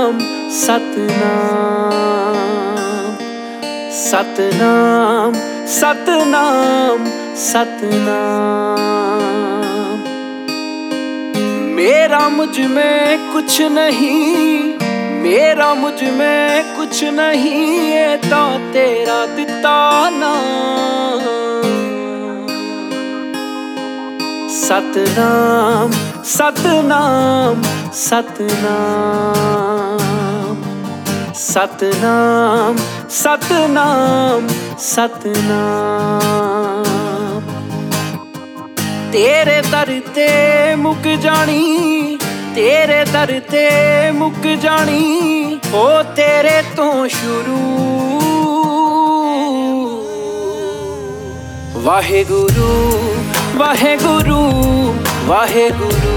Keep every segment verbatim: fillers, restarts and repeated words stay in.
सतनाम सतनाम सतनाम सतनाम सतनाम। मेरा मुझ में कुछ नहीं, मेरा मुझ में कुछ नहीं, ये तो तेरा दिता नाम। सतनाम सतनाम सतनाम सतनाम सतनाम सतनाम। तेरे दर ते मुक जानी, तेरे दर ते मुक जानी, हो तेरे तो शुरू। वाहेगुरु वाहेगुरु वाहेगुरु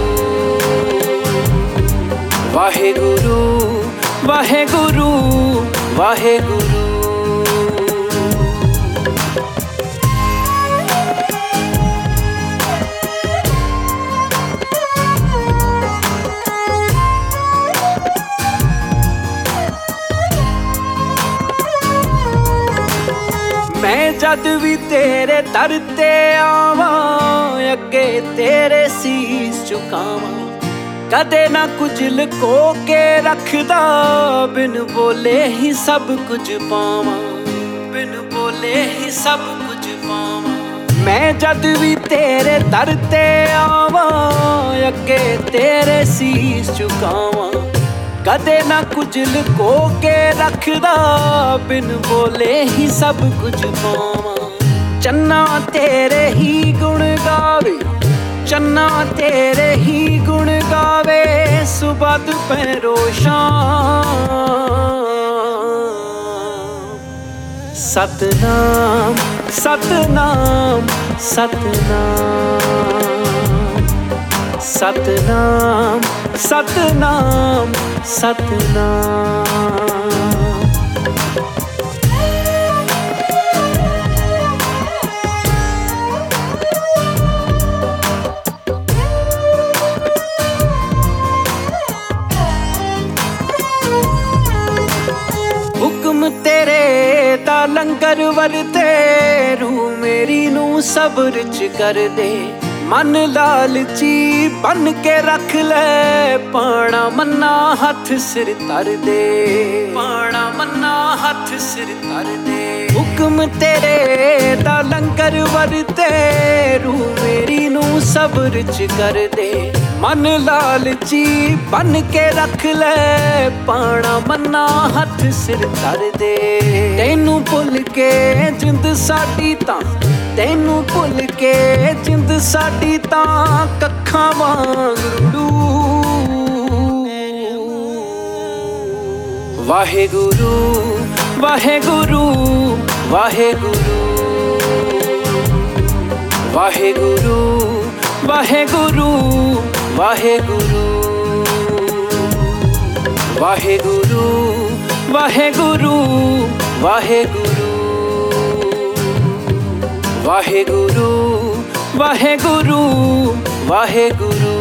वाहेगुरु वाहेगुरु वाहेगुरु। मैं जद भी तेरे दर ते आवां, अगे तेरे सीस झुकावां, कदे ना कुछ लुको के रखदा, बिन बोले ही सब कुछ पावां, बिन बोले ही सब कुछ पावां। मैं जद भी तेरे दर ते आवां, अगे तेरे सीस झुकावां, कदे ना कुछ लुको के रखदा, बिन बोले ही सब कुछ पावां। चन्ना तेरे ही गुण गावे, चन्ना तेरे ही गुण गावे, सुबह दोपहरो शाम। सतनाम सतनाम सतनाम सतनाम सतनाम सतनाम। हुक्म तेरे दा लंगर वरते, रूह मेरी नू सब्र च कर दे। मन लालची बन के रख ले, पाना मन्ना हथ सिर तर दे, पाना मन्ना हथ सिर तर दे। हुक्म तेरे दा लंगर वरते, रूह मेरी नू सब्र च कर दे। मन लालची बन के रख ले, पाना मन्ना हथ सिर तर दे। तैनू भुल के जिंद साडी तां, तैनू भुल के जिंद साडी तां, कक्खां वांग रुड़ू। वाहेगुरु वाहेगुरु वाहेगुरु वाहेगुरु वाहेगुरु वाहेगुरु वाहेगुरु वाहेगुरु वाहेगुरु वाहेगुरु वाहेगुरु वाहेगुरु।